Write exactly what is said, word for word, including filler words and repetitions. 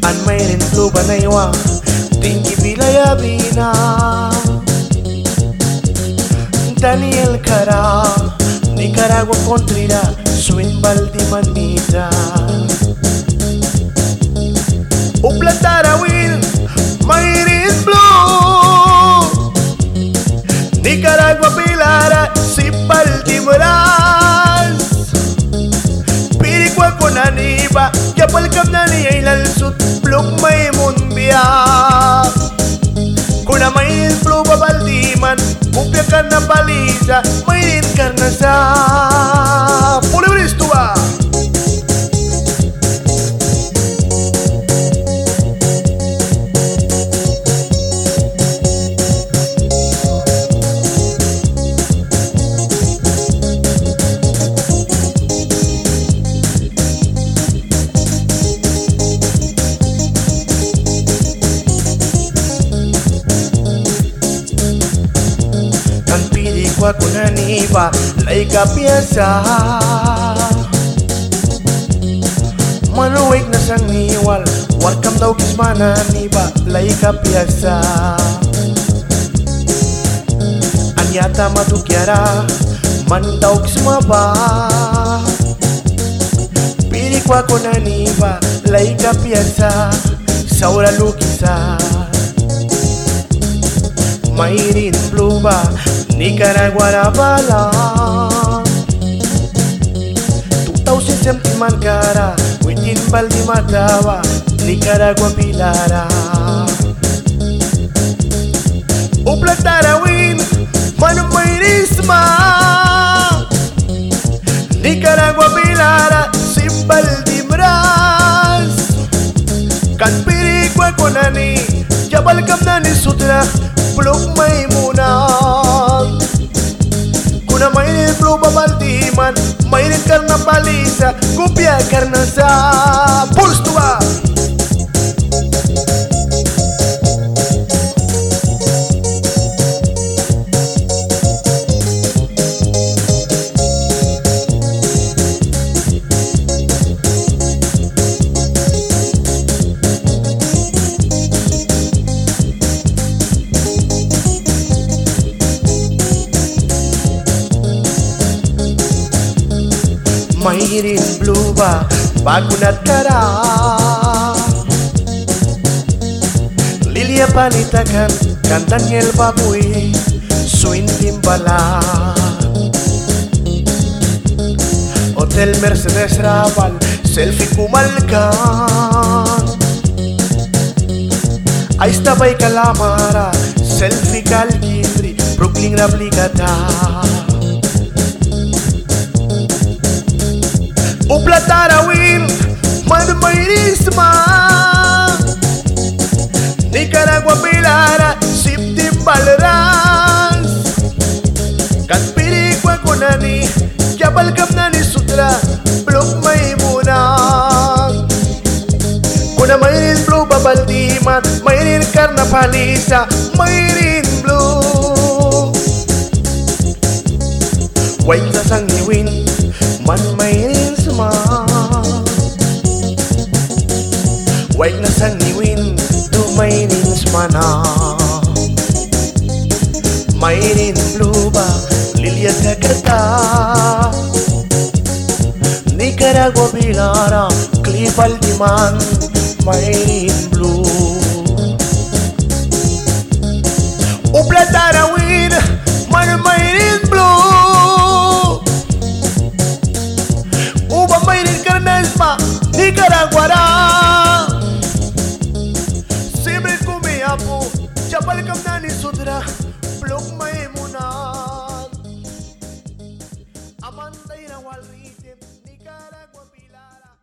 An mayrin blue banaywa Tingi Bilaya Bina Daniel Cara Nicaragua Contrira Swin Baldi Manita Uplatara Will Mayrin blue Nicaragua Pilara Si Baldi Moras Pirikwa Konaniba Yapal Kamnani Ilal Sut Pluk May Munbia Kuna Mayrin blue Babaldiman Upya ka na balisa Mayrin ka na sa Pulibris tuwa Kunaniba laika piasa manuwig na sang niwal warkam daw kismana niba laika piasa anyata matukyara man daw kismaba pili kwa kunaniba laika piasa saura lukisa Mayrin blue ba Nicaragua la bala two thousand seventeen man cara Witin Baldi Mataba Nicaragua Pilara Uplatara win Manu Mayrisma Nicaragua Pilara Sin Baldi Mras Kan Pirikwa Konani Jabal Kamnani Sutra Pluk Maymuna Kuna Mayrin blue Babaldiman Mayrin karna balisa Kupya karna sa Puls tuwa Mayrin blue ba Bagunat kara Lilia Panitakan Kan Daniel Babuy Swin Timbala Hotel Mercedes Raval Selfie Kumalkan Ahí está Bay Calamara Selfie Calgindri Brooklyn Replicata Uplatara win Man Mayrisma Nicaragua Pilara Siptim Balras Kan Pirikwa Konani Jabal Kamnani Sutra Blok Maymuna Kuna Mayrin blue Babaldiman Mayrin karna palisa Mayrin blue Wait na sang niwin Man Mayrin Wait na sang niwin Tu Mayrin smana Mayrin blue ba Lilia Jakarta Nicaragua Pilara Cliff Aldiman Mayrin blue Uplatara win Man Mayrin blue Uba Mayrin Karnesma Nicaragua Sibre Kumiapo Chapal Kamnani Sudra